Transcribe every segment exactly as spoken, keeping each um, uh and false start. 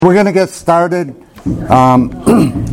We're going to get started. Um,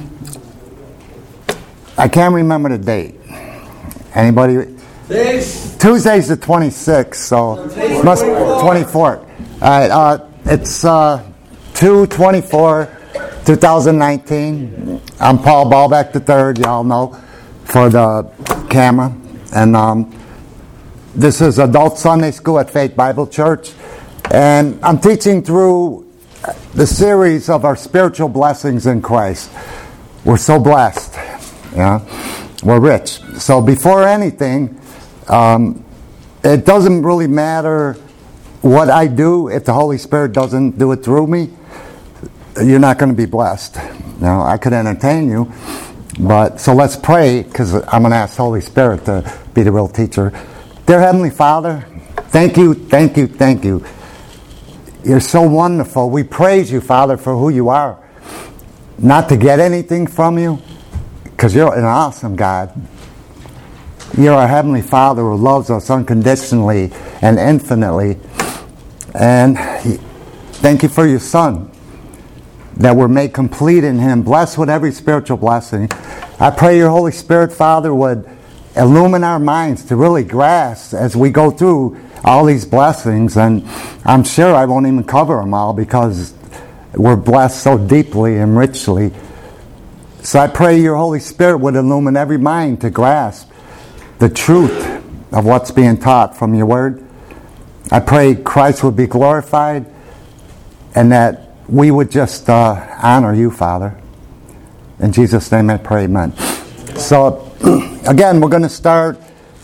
I can't remember the date. Anybody? Thanks. Tuesday's the twenty-sixth, so it must be twenty-fourth. All right, uh, it's uh, two twenty-four twenty nineteen. I'm Paul Ballbeck the third, y'all know, for the camera. And um, this is Adult Sunday School at Faith Bible Church. And I'm teaching through the series of our spiritual blessings in Christ. We're so blessed. Yeah, we're rich. So before anything, um, it doesn't really matter what I do if the Holy Spirit doesn't do it through me. You're not going to be blessed. Now, I could entertain you, but so let's pray, because I'm going to ask the Holy Spirit to be the real teacher. Dear Heavenly Father, thank you, thank you, thank you. You're so wonderful. We praise you, Father, for who you are. Not to get anything from you, because you're an awesome God. You're our Heavenly Father who loves us unconditionally and infinitely. And thank you for your Son, that we're made complete in Him, blessed with every spiritual blessing. I pray your Holy Spirit, Father, would illumine our minds to really grasp as we go through all these blessings. And I'm sure I won't even cover them all because we're blessed so deeply and richly. So I pray your Holy Spirit would illumine every mind to grasp the truth of what's being taught from your word. I pray Christ would be glorified and that we would just uh, honor you, Father. In Jesus' name I pray, amen. So, again, we're going to start.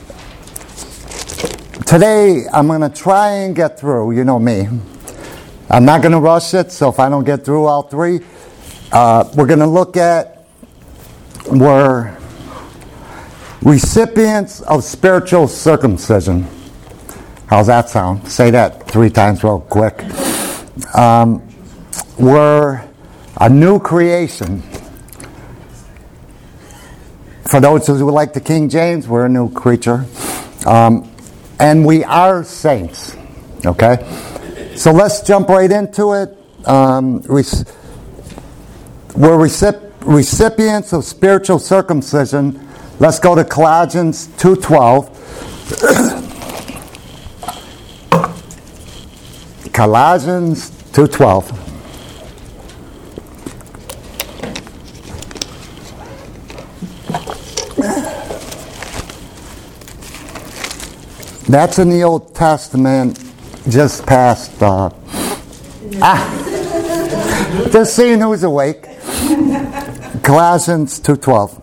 Today, I'm going to try and get through, you know me. I'm not going to rush it, so if I don't get through all three, uh, we're going to look at, we're recipients of spiritual circumcision. How's that sound? Say that three times real quick. Um, we're a new creation. For those who like the King James, we're a new creature. Um, and we are saints. Okay? So let's jump right into it. Um, we're recip- recipients of spiritual circumcision. Let's go to Colossians two twelve. Colossians two twelve. That's in the Old Testament, just past, uh, ah, just seeing who's awake. Colossians two twelve.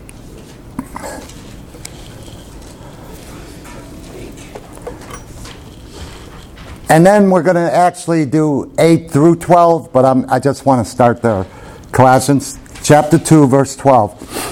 And then we're going to actually do eight through twelve, but I'm, I just want to start there. Colossians chapter two, verse twelve.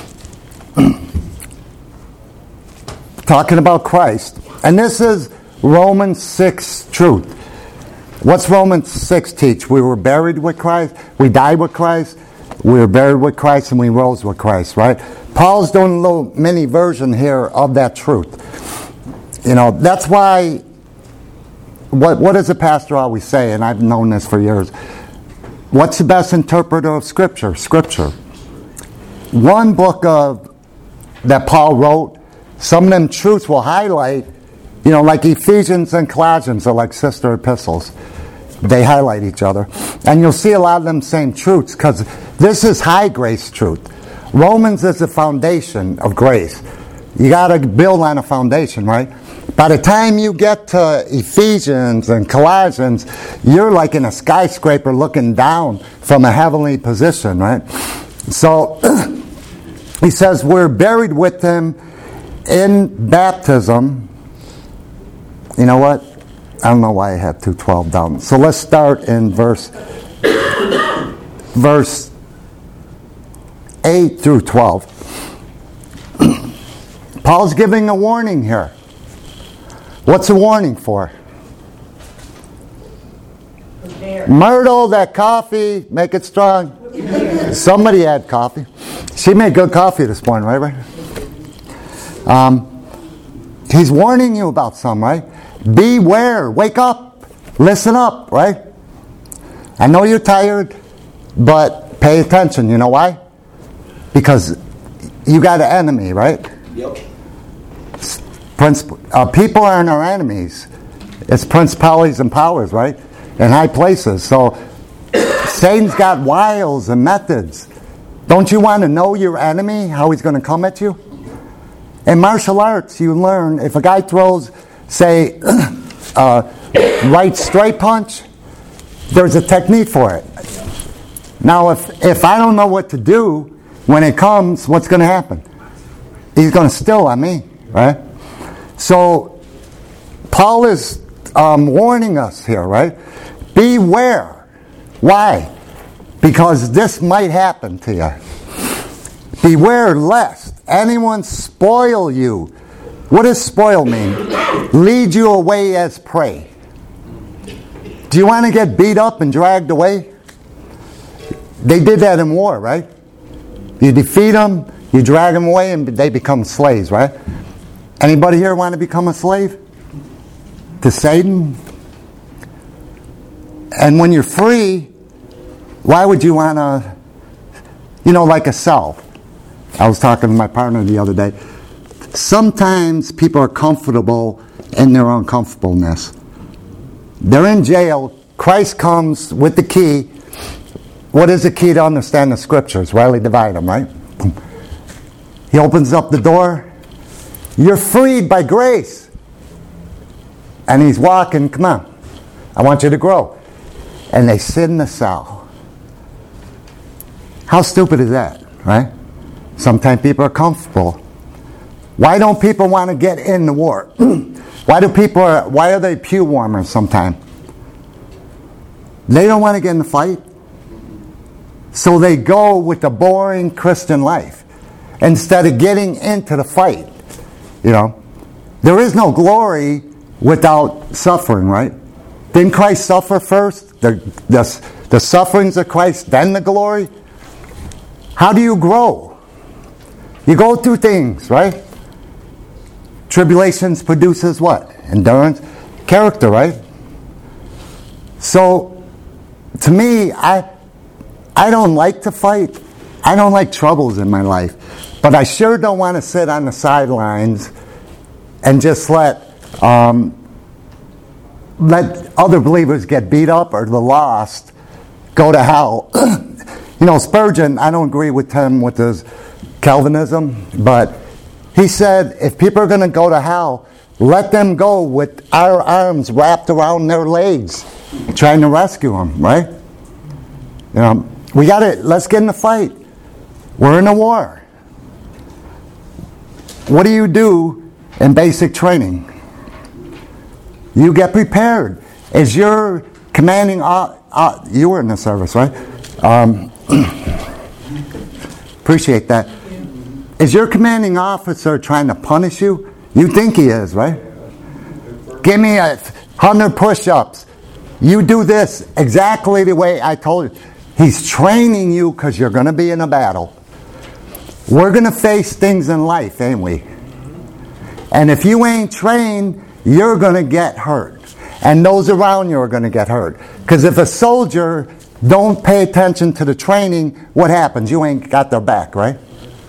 Talking about Christ. And this is Romans six truth. What's Romans six teach? We were buried with Christ, we died with Christ, we were buried with Christ, and we rose with Christ, right? Paul's doing a little mini version here of that truth. You know, that's why, what, what does the pastor always say, and I've known this for years, what's the best interpreter of Scripture? Scripture. One book of that Paul wrote, some of them truths will highlight. You know, like Ephesians and Colossians are like sister epistles. They highlight each other. And you'll see a lot of them same truths, because this is high grace truth. Romans is the foundation of grace. You got to build on a foundation, right? By the time you get to Ephesians and Colossians, you're like in a skyscraper looking down from a heavenly position, right? So, he says we're buried with him in baptism. You know what? I don't know why I have two twelve down. So let's start in verse verse eight through twelve. Paul's giving a warning here. What's a warning for? Prepare. Myrtle, that coffee, make it strong. Somebody had coffee. She made good coffee this morning, right? right? Um, he's warning you about some, right? Beware, wake up, listen up, right? I know you're tired, but pay attention. You know why? Because you got an enemy, right? Yep. Princip- uh, people aren't our enemies. It's principalities and powers, right? In high places. So Satan's got wiles and methods. Don't you want to know your enemy, how he's going to come at you? In martial arts, you learn if a guy throws, say, uh, right straight punch, there's a technique for it. Now, if, if I don't know what to do when it comes, what's going to happen? He's going to still on me, right? So, Paul is um, warning us here, right? Beware. Why? Because this might happen to you. Beware lest anyone spoil you. What does spoil mean? Lead you away as prey. Do you want to get beat up and dragged away? They did that in war, right? You defeat them, you drag them away, and they become slaves, right? Anybody here want to become a slave to Satan? And when you're free, why would you want to, you know, like a cell? I was talking to my partner the other day. Sometimes people are comfortable in their uncomfortableness. They're in jail. Christ comes with the key. What is the key to understand the scriptures? Rightly divide them, right? He opens up the door. You're freed by grace. And he's walking, come on. I want you to grow. And they sit in the cell. How stupid is that, right? Sometimes people are comfortable. Why don't people want to get in the war? Why do people, are, why are they pew warmers sometimes? They don't want to get in the fight. So they go with the boring Christian life instead of getting into the fight. You know, there is no glory without suffering, right? Didn't Christ suffer first? The, the, the sufferings of Christ, then the glory? How do you grow? You go through things, right? Tribulations produces what? Endurance, character, right? So, to me, I I don't like to fight. I don't like troubles in my life. But I sure don't want to sit on the sidelines and just let um, let other believers get beat up or the lost go to hell. You know, Spurgeon, I don't agree with him with his Calvinism, but he said, if people are going to go to hell, let them go with our arms wrapped around their legs, trying to rescue them, right? You know, we got to, let's get in the fight. We're in a war. What do you do in basic training? You get prepared. As you're commanding, uh, uh, you were in the service, right? Um, appreciate that. Is your commanding officer trying to punish you? You think he is, right? Give me a hundred push-ups. You do this exactly the way I told you. He's training you because you're going to be in a battle. We're going to face things in life, ain't we? And if you ain't trained, you're going to get hurt. And those around you are going to get hurt. Because if a soldier don't pay attention to the training, what happens? You ain't got their back, right?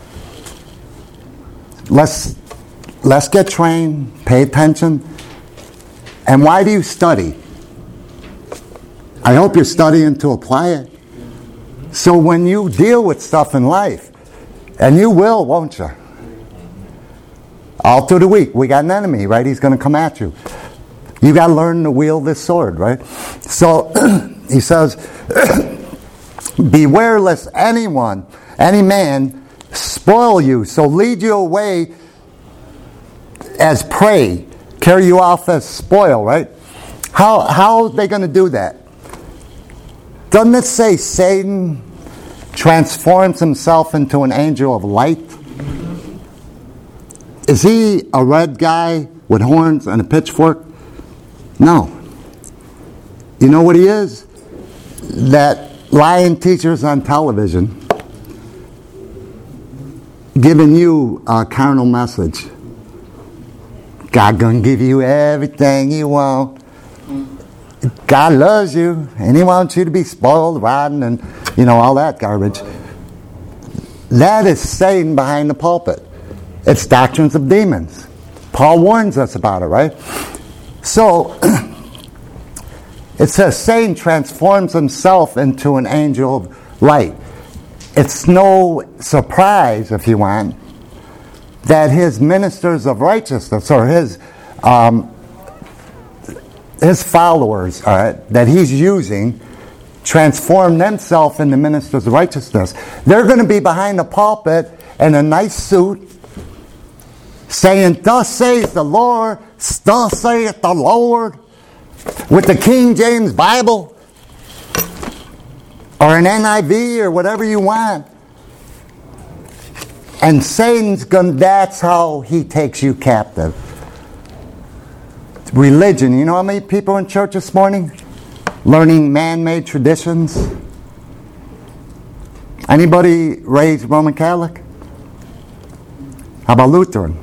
Let's, let's get trained, pay attention. And why do you study? I hope you're studying to apply it. So when you deal with stuff in life, and you will, won't you? All through the week, we got an enemy, right? He's going to come at you. You got to learn to wield this sword, right? So he says, beware lest anyone, any man, spoil you, so lead you away as prey, carry you off as spoil, right? How, how are they going to do that? Doesn't it say Satan transforms himself into an angel of light? Is he a red guy with horns and a pitchfork? No. You know what he is? That lying teachers on television giving you a carnal message. God gonna give you everything you want. God loves you, and He wants you to be spoiled, rotten, and, you know, all that garbage. That is Satan behind the pulpit. It's doctrines of demons. Paul warns us about it, right? So, it says Satan transforms himself into an angel of light. It's no surprise, if you want, that his ministers of righteousness, or his um, his followers, all right, that he's using, transform themselves into ministers of righteousness. They're going to be behind the pulpit in a nice suit, saying, "Thus saith the Lord, thus saith the Lord," with the King James Bible, or an N I V, or whatever you want. And Satan's going to, that's how he takes you captive. Religion. You know how many people in church this morning learning man-made traditions? Anybody raised Roman Catholic? How about Lutheran?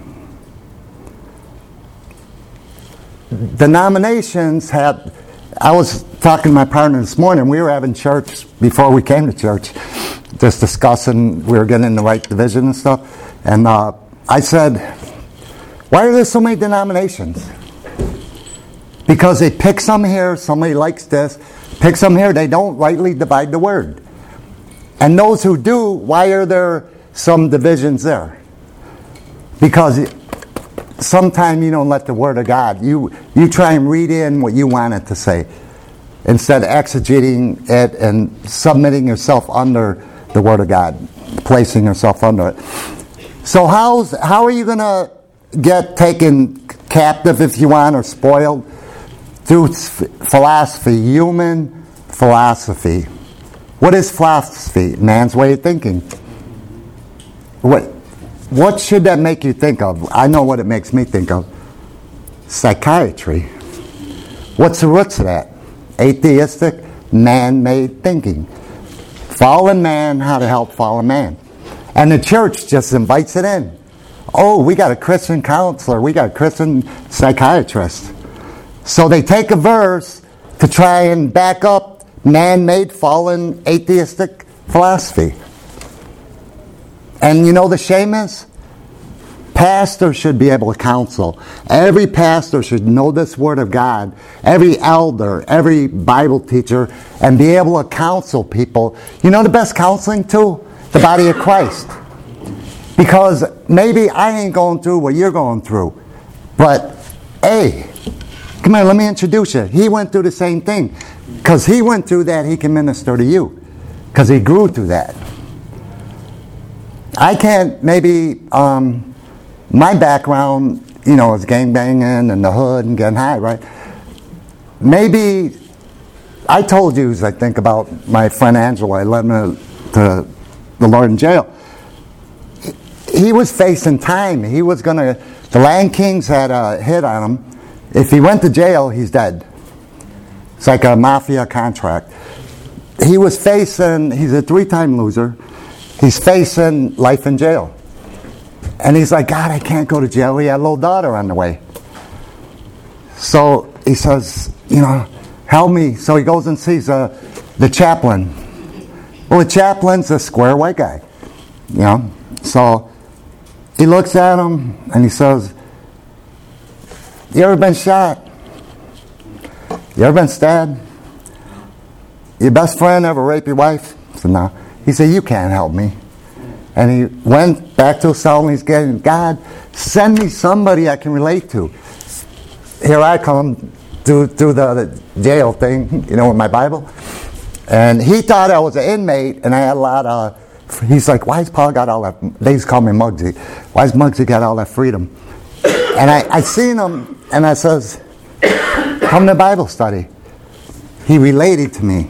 Denominations have, I was talking to my partner this morning, we were having church before we came to church, just discussing, we were getting in the right division and stuff, and uh, I said, why are there so many denominations? Because they pick some here, somebody likes this, pick some here, they don't rightly divide the word. And those who do, why are there some divisions there? Because sometimes you don't let the Word of God, you, you try and read in what you want it to say, instead of exegeting it and submitting yourself under the Word of God, placing yourself under it. So how's, how are you going to get taken captive, if you want, or spoiled? Through philosophy, human philosophy. What is philosophy? Man's way of thinking. What, what should that make you think of? I know what it makes me think of. Psychiatry. What's the roots of that? Atheistic, man-made thinking. Fallen man, how to help fallen man. And the church just invites it in. Oh, we got a Christian counselor. We got a Christian psychiatrist. So they take a verse to try and back up man-made, fallen, atheistic philosophy. And you know the shame is? Pastors should be able to counsel. Every pastor should know this Word of God. Every elder, every Bible teacher, and be able to counsel people. You know the best counseling too? The body of Christ. Because maybe I ain't going through what you're going through. But, hey, come here, let me introduce you. He went through the same thing. Because he went through that, he can minister to you. Because he grew through that. I can't, maybe, um, my background, you know, is gangbanging and the hood and getting high, right? Maybe, I told you, I think, about my friend Angela. I led him to the Lord in jail. He was facing time. He was going to, the Land Kings had a hit on him. If he went to jail, he's dead. It's like a mafia contract. He was facing, he's a three-time loser. He's facing life in jail. And he's like, God, I can't go to jail. He had a little daughter on the way. So he says, you know, help me. So he goes and sees uh, the chaplain. Well, the chaplain's a square white guy. You know, so he looks at him and he says, you ever been shot? You ever been stabbed? Your best friend ever raped your wife? I said, no. He said, you can't help me. And he went back to his cell and he's getting, God, send me somebody I can relate to. Here I come through, through the, the jail thing, you know, with my Bible. And he thought I was an inmate and I had a lot of, he's like, why's Paul got all that, they used to call me Muggsy. Why's Muggsy got all that freedom? And I, I seen him and I says, come to Bible study. He related to me.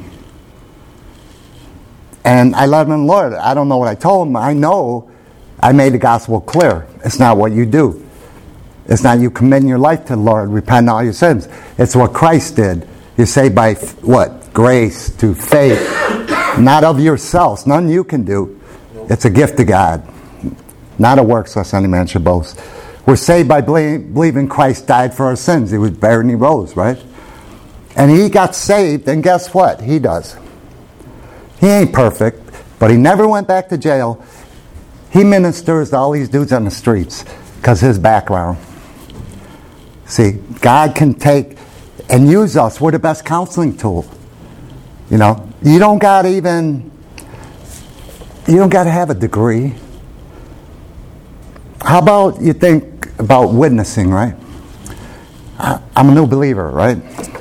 And I love him in the Lord. I don't know what I told him. I know I made the gospel clear. It's not what you do. It's not you committing your life to the Lord, repent of all your sins. It's what Christ did. You're saved by what? Grace to faith. Not of yourselves. None you can do. It's a gift of God. Not a works lest any man should boast. We're saved by believing Christ died for our sins. He was buried and he rose, right? And he got saved, and guess what? He does. He ain't perfect, but he never went back to jail. He ministers to all these dudes on the streets because his background. See, God can take and use us. We're the best counseling tool. You know, you don't got to even, you don't got to have a degree. How about you think about witnessing, right? I, I'm a new believer, right?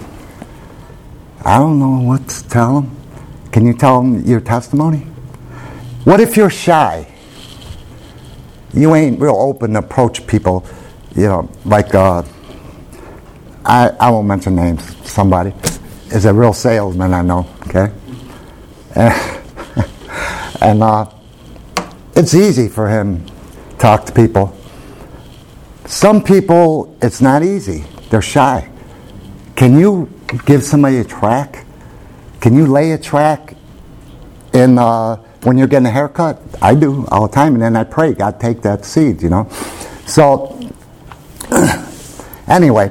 I don't know what to tell them. Can you tell them your testimony? What if you're shy? You ain't real open to approach people, you know, like, uh, I, I won't mention names, somebody is a real salesman I know, okay? And, and uh, it's easy for him to talk to people. Some people, it's not easy. They're shy. Can you give somebody a track? Can you lay a track in uh, when you're getting a haircut? I do all the time, and then I pray, God, take that seed, you know? So, anyway,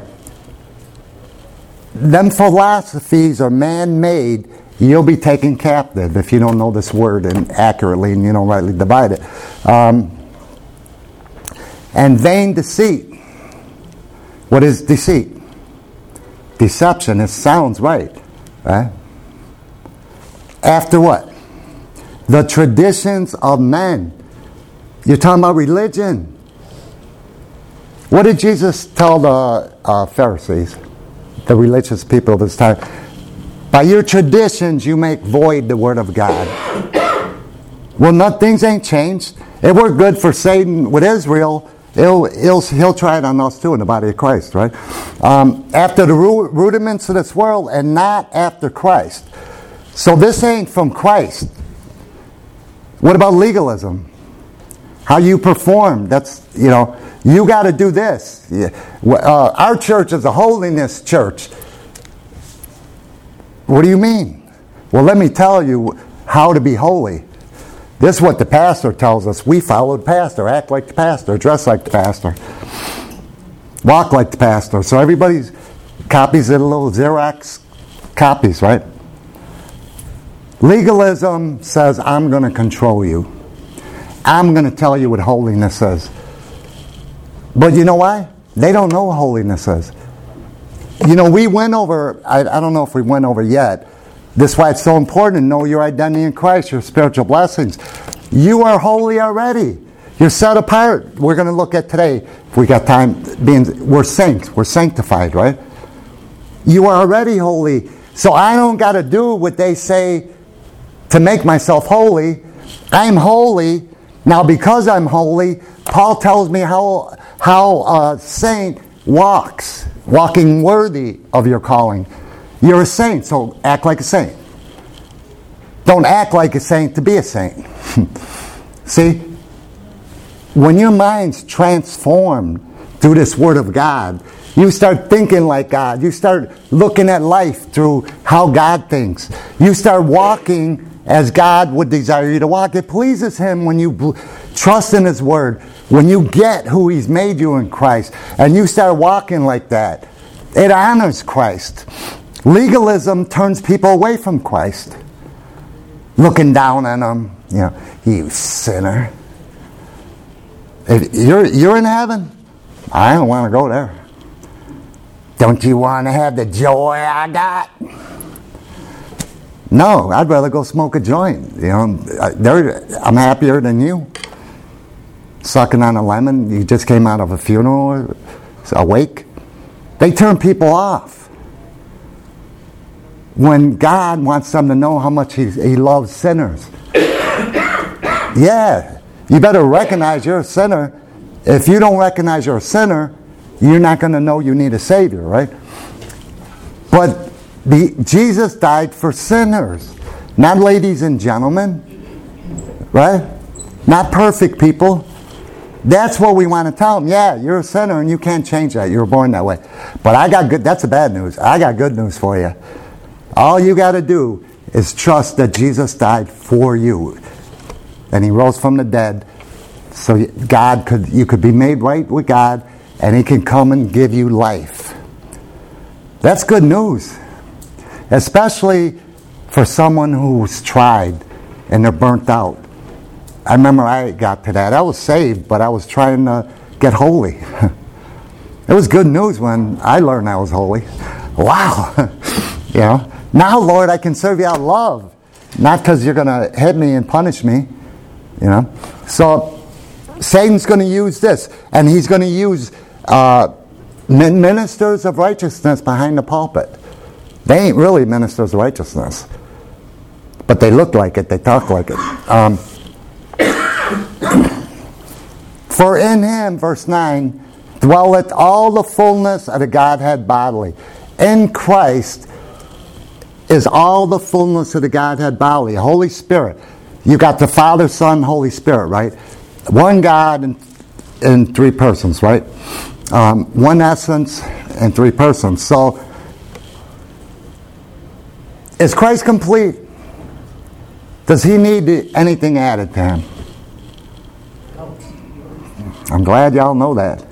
them philosophies are man-made. You'll be taken captive if you don't know this word and accurately and you don't rightly divide it. Um, and vain deceit. What is deceit? Deception. It sounds right. Right? After what? The traditions of men. You're talking about religion. What did Jesus tell the uh, Pharisees? The religious people of his time? By your traditions you make void the word of God. Well, no, things ain't changed. It worked good for Satan with Israel. He'll, he'll, he'll try it on us too in the body of Christ, right? Um, after the ru- rudiments of this world and not after Christ. So this ain't from Christ. What about legalism? How you perform? That's, you know, you got to do this. Yeah. Uh, our church is a holiness church. What do you mean? Well, let me tell you how to be holy. This is what the pastor tells us. We follow the pastor, act like the pastor, dress like the pastor, walk like the pastor. So everybody's copies it, a little Xerox copies, right? Legalism says, I'm going to control you. I'm going to tell you what holiness is. But you know why? They don't know what holiness is. You know, we went over, I, I don't know if we went over yet, this is why it's so important to know your identity in Christ, your spiritual blessings. You are holy already. You're set apart. We're going to look at today, if we got time, being we're saints. We're sanctified, right? You are already holy. So I don't got to do what they say to make myself holy. I'm holy. Now because I'm holy, Paul tells me how, how a saint walks. Walking worthy of your calling. You're a saint, so act like a saint. Don't act like a saint to be a saint. See? When your mind's transformed through this Word of God, you start thinking like God. You start looking at life through how God thinks. You start walking as God would desire you to walk. It pleases Him when you trust in His Word. When you get who He's made you in Christ. And you start walking like that. It honors Christ. Legalism turns people away from Christ. Looking down on them. You know, you sinner. If you're, you're in heaven. I don't want to go there. Don't you want to have the joy I got? No, I'd rather go smoke a joint. You know, I'm happier than you. Sucking on a lemon. You just came out of a funeral, a wake. They turn people off. When God wants them to know how much He, he loves sinners. Yeah, you better recognize you're a sinner. If you don't recognize you're a sinner, you're not going to know you need a Savior, right? But the, Jesus died for sinners. Not ladies and gentlemen. Right? Not perfect people. That's what we want to tell them. Yeah, you're a sinner and you can't change that. You were born that way. But I got good, that's the bad news. I got good news for you. All you got to do is trust that Jesus died for you. And He rose from the dead. So God could, you could be made right with God and He can come and give you life. That's good news. especially for someone who's tried and they're burnt out. I remember I got to that. I was saved, but I was trying to get holy. It was good news when I learned I was holy. Wow. You know, now, Lord, I can serve you out of love, not because you're going to hit me and punish me. You know, so Satan's going to use this, and he's going to use uh, ministers of righteousness behind the pulpit. They ain't really ministers of righteousness, but they look like it. They talk like it. Um, For in him, verse nine, dwelleth all the fullness of the Godhead bodily. In Christ is all the fullness of the Godhead bodily. Holy Spirit. You got the Father, Son, Holy Spirit, right? One God in, in three persons, right? Um, one essence in three persons. So, is Christ complete? Does he need anything added to him? I'm glad y'all know that.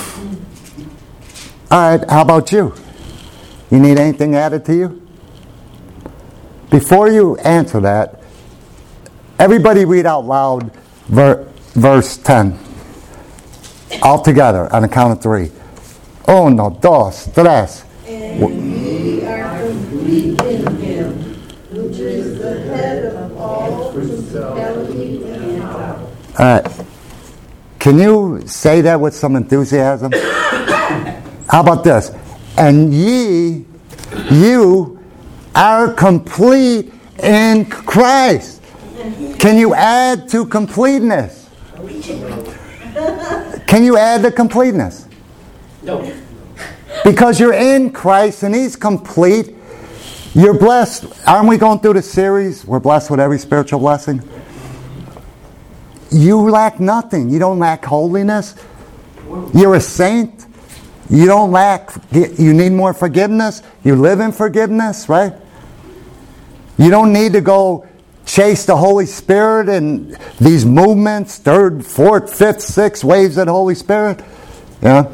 All right, how about you? You need anything added to you? Before you answer that, everybody read out loud ver- verse ten. All together on the count of three. Uno, dos, tres. And ye are complete in him, which is the head of all principality and power. All right. Can you say that with some enthusiasm? How about this? And ye, you are complete in Christ. Can you add to completeness? Can you add to completeness? No. Because you're in Christ and he's complete. You're blessed. Aren't we going through the series? We're blessed with every spiritual blessing. You lack nothing. You don't lack holiness. You're a saint. You don't lack, you need more forgiveness. You live in forgiveness, right? You don't need to go chase the Holy Spirit and these movements, third, fourth, fifth, sixth waves of the Holy Spirit. Yeah.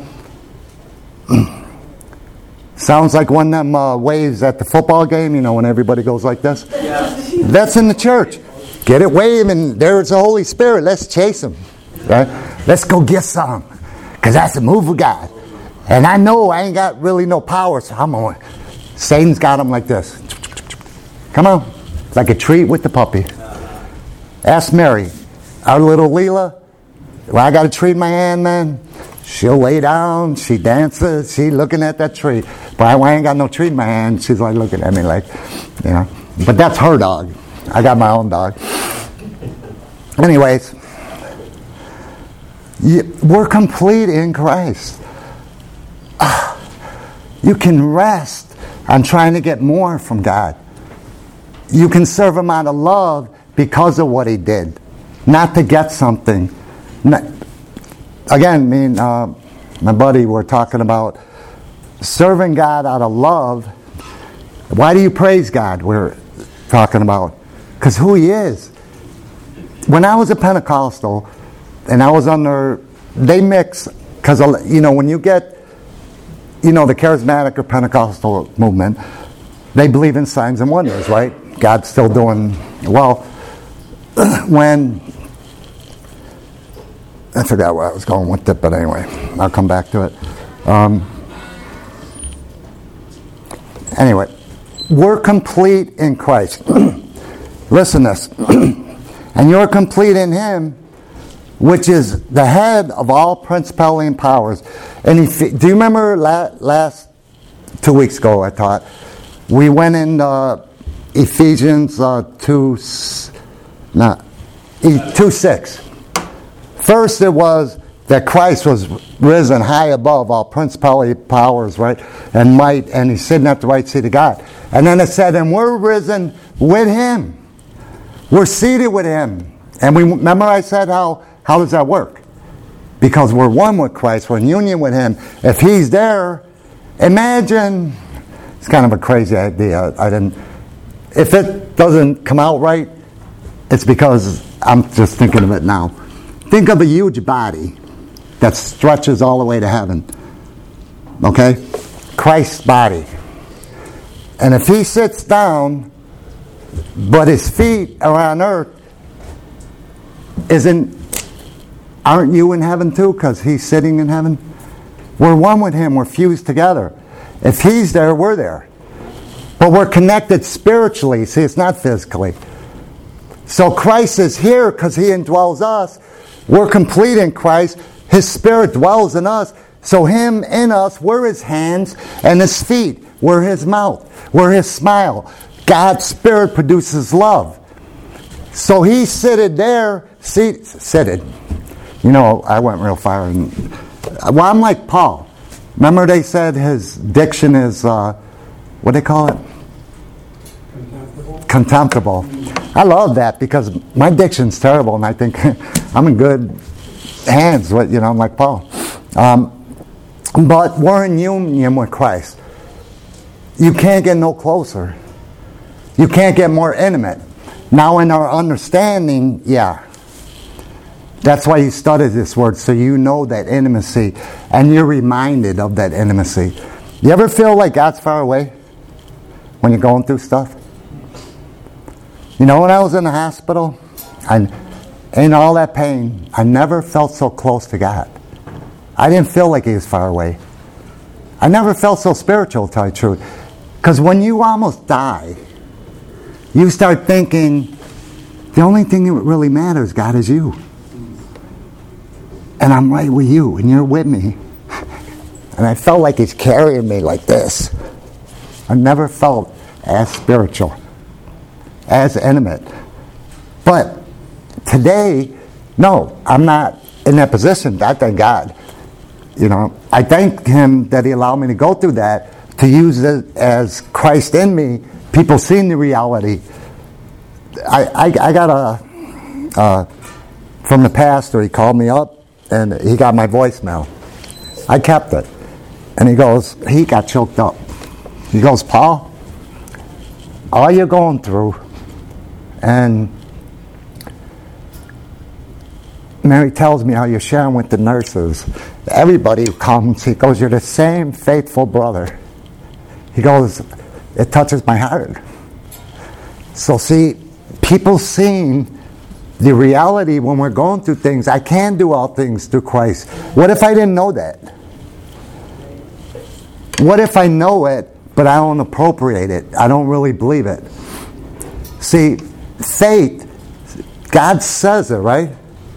Sounds like one of them uh, waves at the football game, you know, when everybody goes like this. Yeah. That's in the church. Get it waving, there's the Holy Spirit. Let's chase him. Right? Let's go get some. Because that's a move of God. And I know I ain't got really no power, so I'm on. Satan's got him like this. Come on. It's like a treat with the puppy. Ask Mary. Our little Leela. Well, I got a treat in my hand, man. She'll lay down. She dances. She looking at that treat. But I ain't got no treat in my hand. She's like looking at me like, you know. But that's her dog. I got my own dog. Anyways, we're complete in Christ. You can rest on trying to get more from God. You can serve him out of love because of what he did, not to get something. Not, again, me and uh, my buddy were talking about serving God out of love. Why do you praise God? We're talking about because who he is. When I was a Pentecostal and I was under, they mix, because, you know, when you get, you know, the charismatic or Pentecostal movement, they believe in signs and wonders, right? God's still doing, well, when, I forgot where I was going with it, but anyway, I'll come back to it. Um, anyway, we're complete in Christ. Listen to this. And you're complete in him, which is the head of all principality and powers. And if, do you remember last, last two weeks ago I taught, we went in uh, Ephesians uh, two, not, two six. First it was that Christ was risen high above all principality, powers, right, and might, and he's sitting at the right seat of God. And then it said, and we're risen with him. We're seated with him. And we remember I said how, how does that work? Because we're one with Christ, we're in union with him. If he's there, imagine, it's kind of a crazy idea. I didn't, if it doesn't come out right, it's because I'm just thinking of it now. Think of a huge body that stretches all the way to heaven. Okay? Christ's body. And if he sits down, but his feet are on earth, isn't, aren't you in heaven too? Because he's sitting in heaven. We're one with him. We're fused together. If he's there, we're there. But we're connected spiritually. See, it's not physically. So Christ is here because he indwells us. We're complete in Christ. His Spirit dwells in us. So him in us, we're his hands and his feet. We're his mouth. We're his smile. God's Spirit produces love. So he sitted there, seat, sitted. You know, I went real far. And, well, I'm like Paul. Remember they said his diction is, uh, what do they call it? Contemptible. Contemptible. I love that because my diction's terrible, and I think I'm in good hands with, you know, I'm like Paul. Um, but we're in union with Christ. You can't get no closer. You can't get more intimate. Now in our understanding, yeah. That's why you study this word, so you know that intimacy, and you're reminded of that intimacy. You ever feel like God's far away when you're going through stuff? You know, when I was in the hospital, and in all that pain, I never felt so close to God. I didn't feel like he was far away. I never felt so spiritual, to tell you the truth. Because when you almost die, you start thinking, the only thing that really matters, God, is you. And I'm right with you, and you're with me. And I felt like he's carrying me like this. I never felt as spiritual, as intimate. But today, no, I'm not in that position. I thank God. You know, I thank him that he allowed me to go through that, to use it as Christ in me. People seeing the reality. I, I, I got a, uh, from the pastor, he called me up, and he got my voicemail. I kept it. And he goes, he got choked up. He goes, Paul, all you're going through, and Mary tells me how you're sharing with the nurses. Everybody who comes, he goes, you're the same faithful brother. He goes, it touches my heart. So see, people seeing the reality when we're going through things, I can do all things through Christ. What if I didn't know that? What if I know it, but I don't appropriate it? I don't really believe it. See, faith, God says it, right?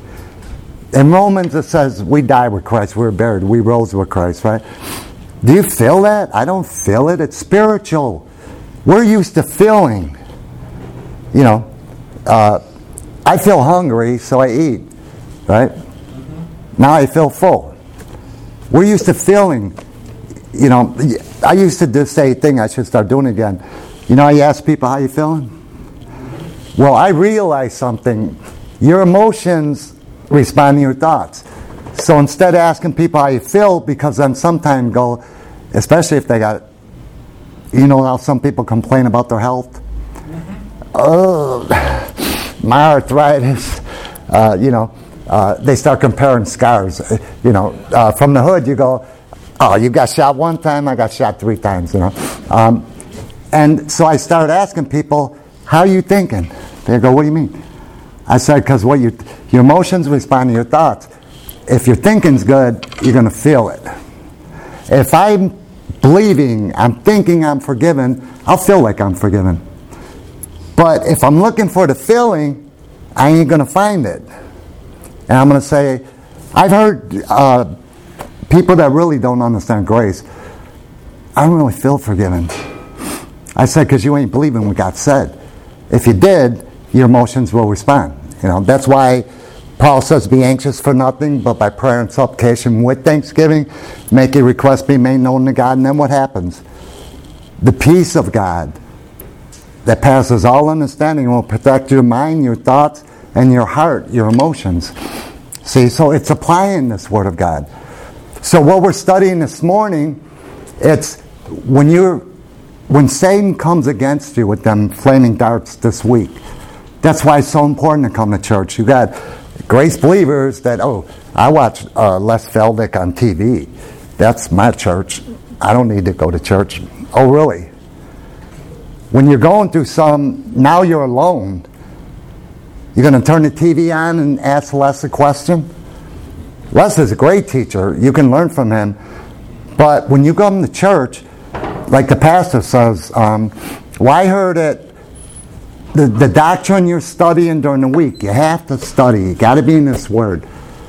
In Romans it says, we died with Christ, we were buried, we rose with Christ, right? Do you feel that? I don't feel it. It's spiritual. We're used to feeling. You know, uh, I feel hungry, so I eat, right? Mm-hmm. Now I feel full. We're used to feeling, you know, I used to do say thing, I should start doing it again. You know, I ask people, how you feeling? Well, I realize something. Your emotions respond to your thoughts. So instead of asking people how you feel, because then sometimes go, especially if they got, you know how some people complain about their health? Mm-hmm. Oh, my arthritis, uh, you know, uh, they start comparing scars. You know, uh, from the hood you go, oh, you got shot one time, I got shot three times, you know. Um, and so I started asking people, how are you thinking? They go, what do you mean? I said, because what you, your emotions respond to your thoughts. If your thinking's good, you're going to feel it. If I'm believing, I'm thinking I'm forgiven, I'll feel like I'm forgiven. But if I'm looking for the feeling, I ain't going to find it. And I'm going to say, I've heard uh, people that really don't understand grace, I don't really feel forgiven. I said, because you ain't believing what God said. If you did, your emotions will respond. You know, that's why Paul says, be anxious for nothing, but by prayer and supplication with thanksgiving, make your request be made known to God. And then what happens? The peace of God that passes all understanding will protect your mind, your thoughts, and your heart, your emotions. See, so it's applying this Word of God. So what we're studying this morning, it's when you're, when Satan comes against you with them flaming darts this week. That's why it's so important to come to church. You got grace believers that, oh, I watch uh, Les Feldick on T V. That's my church. I don't need to go to church. Oh, really? When you're going through some, now you're alone. You're going to turn the T V on and ask Les a question? Les is a great teacher. You can learn from him. But when you come to church, like the pastor says, um, well, I heard it, the, the doctrine you're studying during the week, you have to study. You got to be in this Word.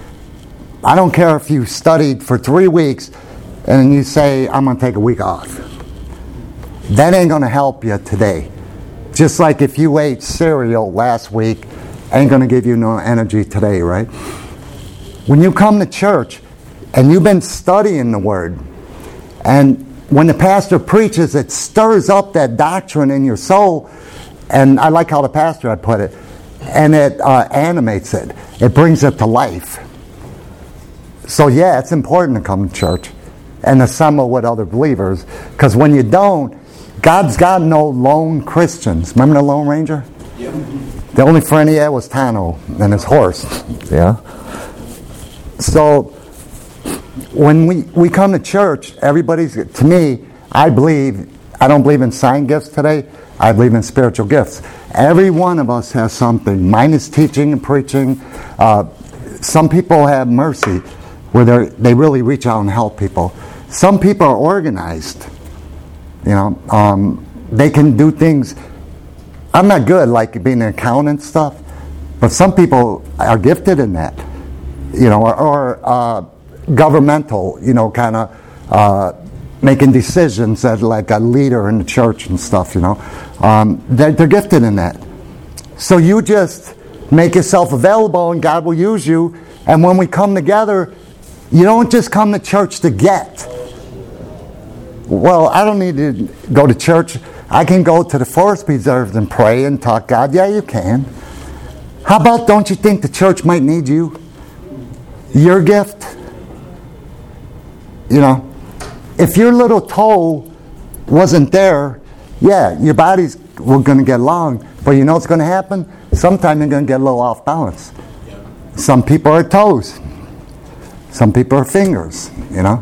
I don't care if you studied for three weeks and you say, I'm going to take a week off. That ain't going to help you today. Just like if you ate cereal last week, ain't going to give you no energy today, right? When you come to church and you've been studying the Word, and when the pastor preaches, it stirs up that doctrine in your soul, and I like how the pastor had put it, and it uh, animates it. It brings it to life. So yeah, it's important to come to church and assemble with other believers, because when you don't, God's got no lone Christians. Remember the Lone Ranger? Yeah. The only friend he had was Tano and his horse. Yeah. So when we, we come to church, everybody's, to me, I believe, I don't believe in sign gifts today. I believe in spiritual gifts. Every one of us has something. Mine is teaching and preaching. Uh, some people have mercy, where they really reach out and help people. Some people are organized. You know, um, they can do things. I'm not good, like being an accountant stuff, but some people are gifted in that. You know, or, or uh, governmental. You know, kind of uh, making decisions as like a leader in the church and stuff. You know, um, they're, they're gifted in that. So you just make yourself available, and God will use you. And when we come together, you don't just come to church to get. Well, I don't need to go to church. I can go to the forest preserves and pray and talk God. Yeah, you can. How about, don't you think the church might need you? Your gift? You know, if your little toe wasn't there, yeah, your body's going to get long. But you know what's going to happen? Sometime you're going to get a little off balance. Some people are toes. Some people are fingers, you know.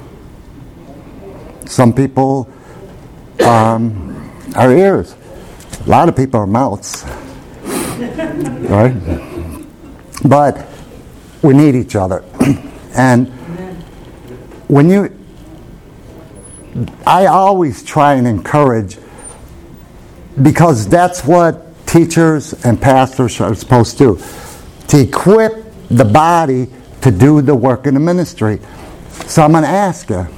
Some people um, are ears. A lot of people are mouths. Right? But we need each other. And when you, I always try and encourage, because that's what teachers and pastors are supposed to do, to equip the body to do the work in the ministry. So I'm going to ask you,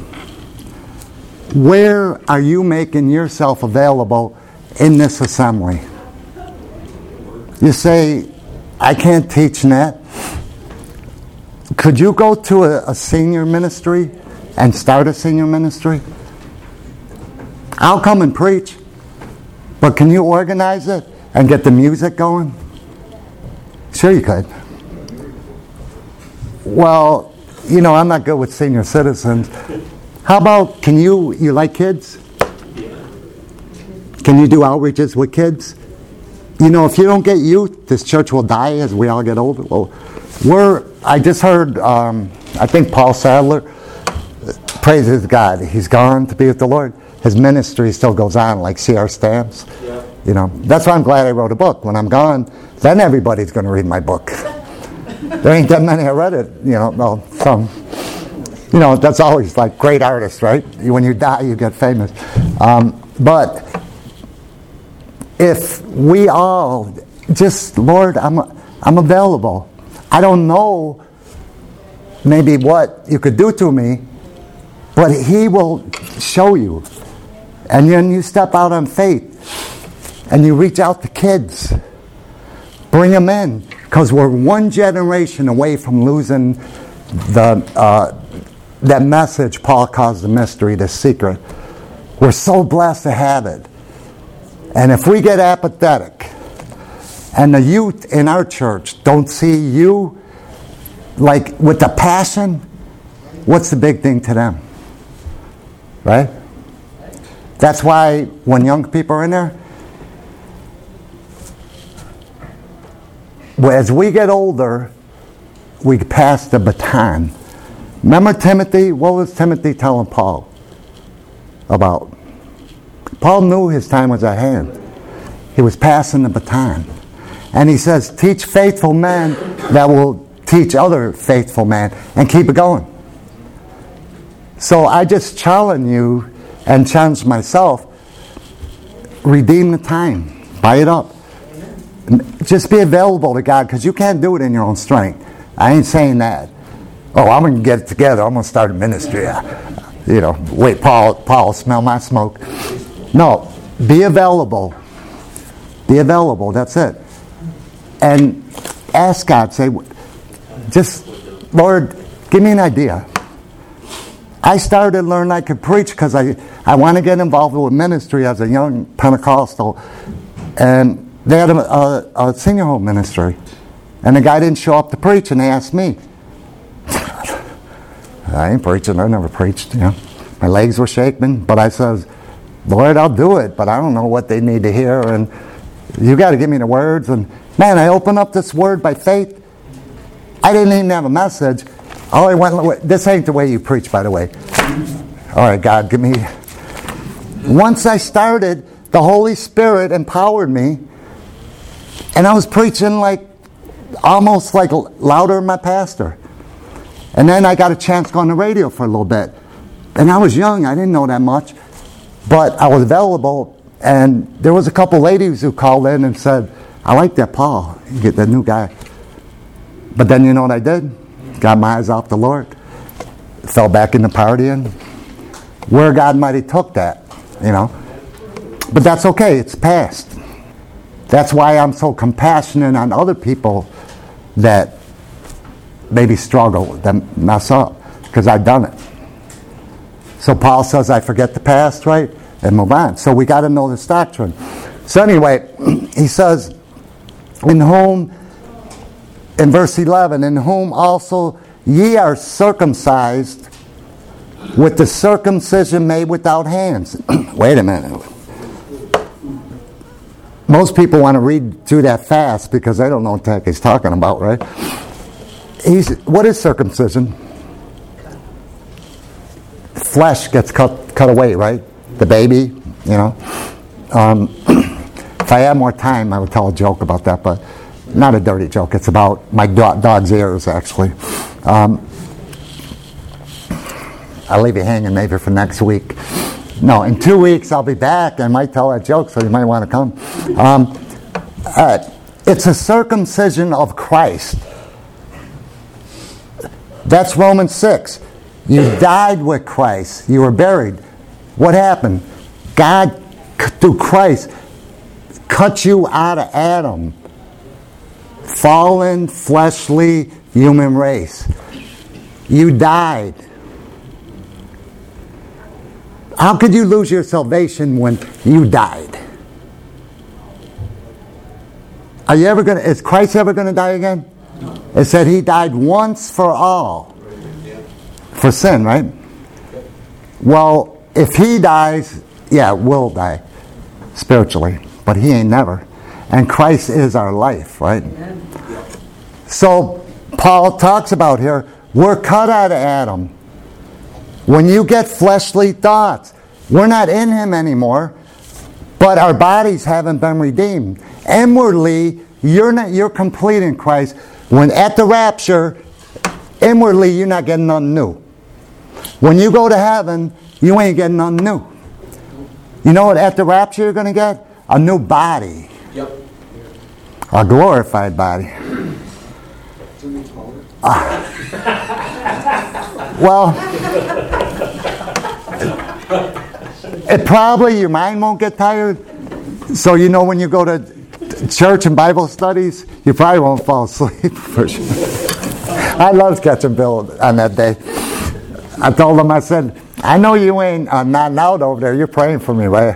where are you making yourself available in this assembly? You say, I can't teach that. Could you go to a, a senior ministry and start a senior ministry? I'll come and preach, but can you organize it and get the music going? Sure you could. Well, you know, I'm not good with senior citizens. How about, can you, you like kids? Can you do outreaches with kids? You know, if you don't get youth, this church will die as we all get older. Well, we're, I just heard, um, I think Paul Sadler, praises God. He's gone to be with the Lord. His ministry still goes on, like C R Stamps. Yeah. You know, that's why I'm glad I wrote a book. When I'm gone, then everybody's going to read my book. There ain't that many I read it, you know, well, some. You know, that's always like great artists, right? When you die, you get famous. Um, but if we all just, Lord, I'm I'm available. I don't know maybe what you could do to me, but He will show you. And then you step out on faith and you reach out to kids. Bring them in, because we're one generation away from losing the uh, that message Paul calls the mystery, the secret. We're so blessed to have it. And if we get apathetic and the youth in our church don't see you like with the passion, what's the big thing to them? Right? That's why when young people are in there, as we get older, we pass the baton. Remember Timothy? What was Timothy telling Paul about? Paul knew his time was at hand. He was passing the baton. And he says, teach faithful men that will teach other faithful men, and keep it going. So I just challenge you and challenge myself, redeem the time. Buy it up. Just be available to God, because you can't do it in your own strength. I ain't saying that. Oh, I'm going to get it together. I'm going to start a ministry. You know, wait, Paul, Paul, smell my smoke. No, be available. Be available. That's it. And ask God, say, just, Lord, give me an idea. I started learning I could preach because I, I want to get involved with ministry as a young Pentecostal. And they had a, a, a senior home ministry. And the guy didn't show up to preach, and they asked me. I ain't preaching. I never preached. You know, my legs were shaking, but I says, Lord, I'll do it, but I don't know what they need to hear, and you got to give me the words. And man, I opened up this word by faith. I didn't even have a message. All I went. This ain't the way you preach, by the way. All right, God, give me. Once I started, the Holy Spirit empowered me, and I was preaching like almost like louder than my pastor. And then I got a chance to go on the radio for a little bit. And I was young, I didn't know that much. But I was available, and there was a couple ladies who called in and said, I like that Paul, you get that new guy. But then you know what I did? Got my eyes off the Lord. Fell back into partying. Where God mighty took that, you know. But that's okay, it's past. That's why I'm so compassionate on other people that maybe struggle, that mess up, because I've done it. So Paul says, I forget the past, right? And move on. So we got to know this doctrine. So anyway, he says, in whom, in verse eleven, in whom also ye are circumcised with the circumcision made without hands. Wait a minute. Most people want to read through that fast because they don't know what the heck he's talking about, right? He's, what is circumcision? Flesh gets cut cut away, right? The baby, you know. Um, if I had more time, I would tell a joke about that, but not a dirty joke. It's about my do- dog's ears, actually. Um, I'll leave you hanging maybe for next week. No, in two weeks I'll be back. I might tell that joke, so you might want to come. Um, uh, it's a circumcision of Christ. That's Romans six. You died with Christ. You were buried. What happened? God, through Christ, cut you out of Adam. Fallen, fleshly, human race. You died. How could you lose your salvation when you died? Are you ever going to, is Christ ever going to die again? It said he died once for all. For sin, right? Well, if he dies, yeah, we'll die spiritually. But he ain't never. And Christ is our life, right? So, Paul talks about here, we're cut out of Adam. When you get fleshly thoughts, we're not in him anymore, but our bodies haven't been redeemed. Inwardly, you're not, you're complete in Christ. When at the rapture, inwardly, you're not getting nothing new. When you go to heaven, you ain't getting nothing new. You know what at the rapture you're going to get? A new body. Yep. A glorified body. Uh, well, it probably, your mind won't get tired. So you know when you go to church and Bible studies, you probably won't fall asleep for sure. I loved catching Bill on that day. I told him, I said, I know you ain't uh, nodding out over there. You're praying for me, right?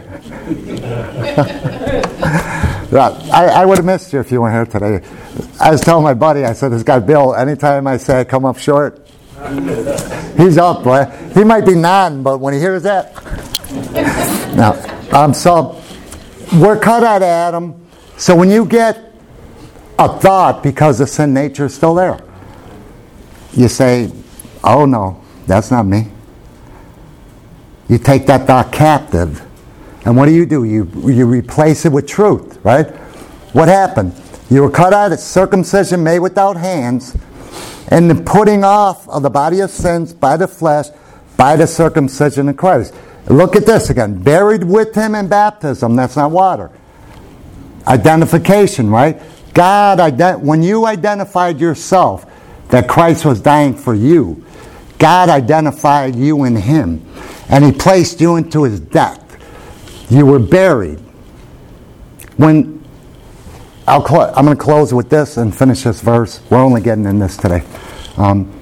I, I would have missed you if you weren't here today. I was telling my buddy, I said, this guy Bill, anytime I say I come up short, he's up, boy. He might be nodding, but when he hears that. Now, um, so we're cut out of Adam. So when you get a thought, because the sin nature is still there, you say, oh no, that's not me. You take that thought captive And what do you do? You, you replace it with truth, right? What happened? You were cut out of circumcision made without hands, and the putting off of the body of sins by the flesh, by the circumcision of Christ. Look at this again. Buried with him in baptism. That's not water. Identification, right? God, ident- when you identified yourself that Christ was dying for you, God identified you in him. And he placed you into his death. You were buried. When I'll cl- I'm going to close with this and finish this verse. We're only getting in this today. Um,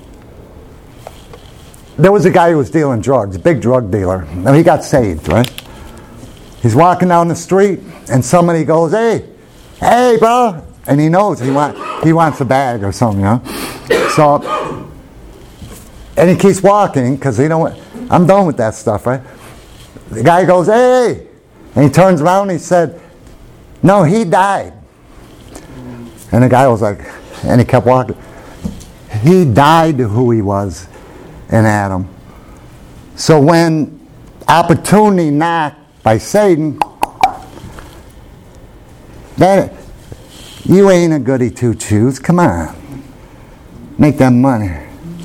there was a guy who was dealing drugs, a big drug dealer. Now he got saved, right? He's walking down the street, and somebody goes, "Hey, hey, bro!" And he knows he want he wants a bag or something, you know. So, and he keeps walking because he don't. I'm done with that stuff, right? The guy goes, "Hey!" And he turns around and he said, "No, he died." And the guy was like, and he kept walking. He died to who he was in Adam. So when opportunity knocked by Satan, that you ain't a goody two shoes. Come on, make that money.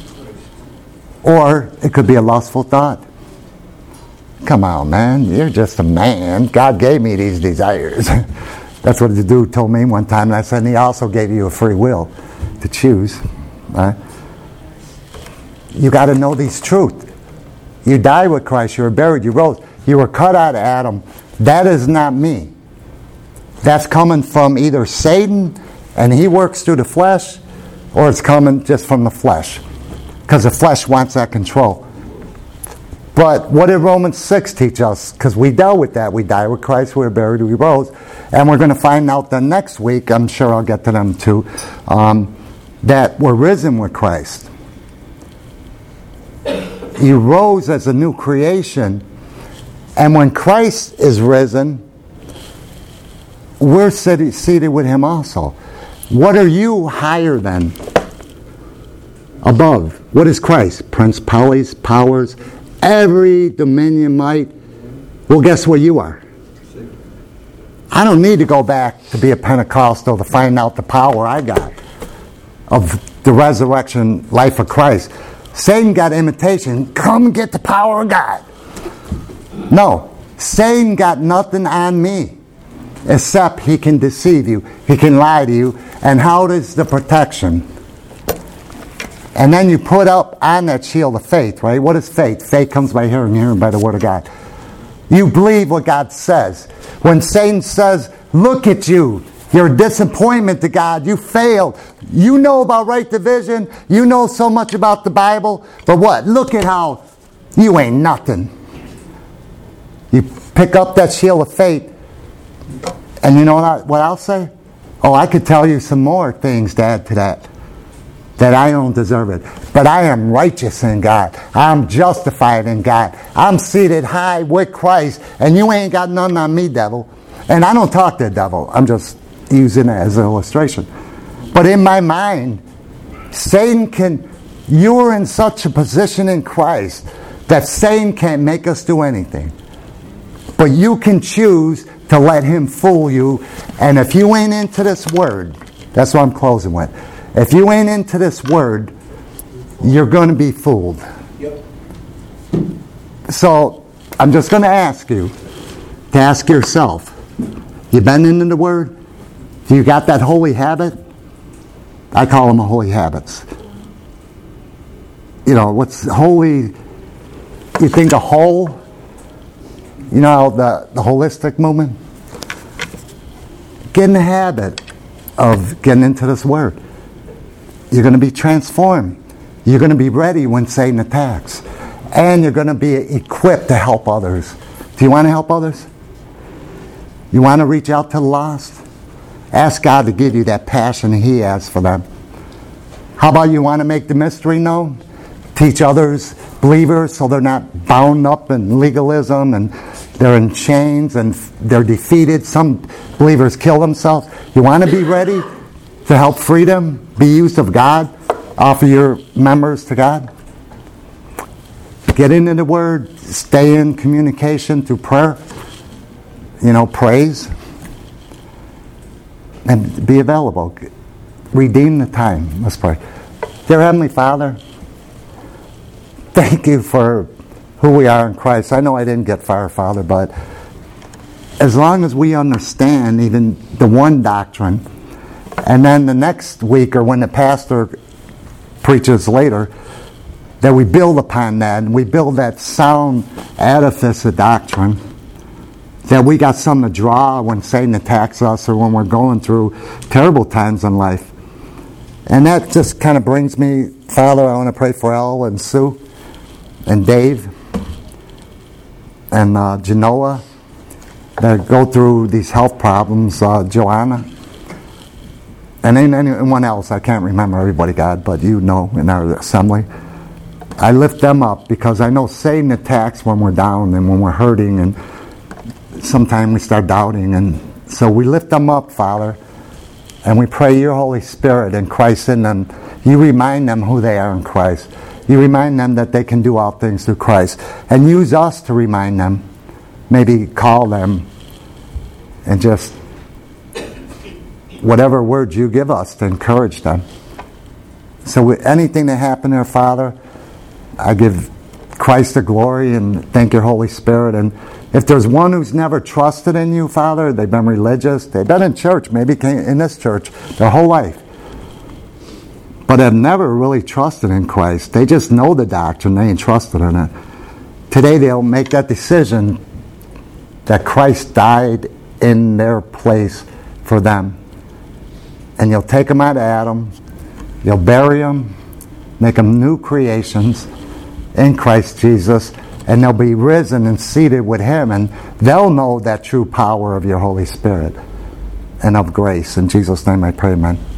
Or it could be a lustful thought. Come on, man, you're just a man. God gave me these desires. That's what the dude told me one time. And I said, and he also gave you a free will to choose. Right? You got to know these truths. You died with Christ. You were buried. You rose. You were cut out of Adam. That is not me. That's coming from either Satan, and he works through the flesh, or it's coming just from the flesh. Because the flesh wants that control. But what did Romans six teach us? Because we dealt with that. We died with Christ, we were buried, we rose. And we're going to find out the next week, I'm sure I'll get to them too, um, that we're risen with Christ. You rose as a new creation. And when Christ is risen, we're seated, seated with him also. What are you higher than? Above. What is Christ? Principalities, powers, every dominion, might. Well, guess where you are? I don't need to go back to be a Pentecostal to find out the power I got of the resurrection life of Christ. Satan got imitation. Come get the power of God. No. Satan got nothing on me except he can deceive you. He can lie to you. And how does the protection? And then you put up on that shield of faith, right? What is faith? Faith comes by hearing, hearing by the word of God. You believe what God says. When Satan says, look at you, you're a disappointment to God, you failed. You know about right division, you know so much about the Bible, but what? Look at how you ain't nothing. You pick up that shield of faith, and you know what, I, what I'll say? Oh, I could tell you some more things to add to that. That I don't deserve it. But I am righteous in God. I'm justified in God. I'm seated high with Christ. And you ain't got none on me, devil. And I don't talk to the devil. I'm just using it as an illustration. But in my mind, Satan can... You're in such a position in Christ that Satan can't make us do anything. But you can choose to let him fool you. And if you ain't into this word, that's what I'm closing with. If you ain't into this word, you're going to be fooled. Yep. So, I'm just going to ask you to ask yourself, you been into the word? Do you got that holy habit? I call them holy habits. You know, what's holy? You think a whole? You know, the, the holistic movement? Get in the habit of getting into this word. You're going to be transformed. You're going to be ready when Satan attacks. And you're going to be equipped to help others. Do you want to help others? You want to reach out to the lost? Ask God to give you that passion He has for them. How about you want to make the mystery known? Teach others, believers, so they're not bound up in legalism and they're in chains and they're defeated. Some believers kill themselves. You want to be ready to help free them? Be used of God? Offer your members to God? Get into the Word. Stay in communication through prayer. you know, praise, and be available. Redeem the time. Let's pray. Dear Heavenly Father, thank you for who we are in Christ. I know I didn't get far, Father, but as long as we understand even the one doctrine, and then the next week or when the pastor preaches later, that we build upon that and we build that sound edifice of doctrine, that we got something to draw when Satan attacks us or when we're going through terrible times in life. And that just kind of brings me, Father, I want to pray for Elle and Sue and Dave and uh, Genoa that go through these health problems, uh, Joanna, and anyone else. I can't remember everybody, God, but you know in our assembly. I lift them up because I know Satan attacks when we're down and when we're hurting, and sometimes we start doubting. And so we lift them up, Father, and we pray your Holy Spirit and Christ in them. You remind them who they are in Christ. You remind them that they can do all things through Christ. And use us to remind them. Maybe call them and just whatever words you give us to encourage them. So with anything that happened there, Father, I give Christ the glory and thank your Holy Spirit. And if there's one who's never trusted in you, Father, they've been religious, they've been in church, maybe came in this church their whole life, but have never really trusted in Christ. They just know the doctrine, they ain't trusted in it. Today they'll make that decision that Christ died in their place for them. And you'll take them out of Adam, you'll bury them, make them new creations in Christ Jesus, and they'll be risen and seated with Him, and they'll know that true power of your Holy Spirit and of grace. In Jesus' name I pray, amen.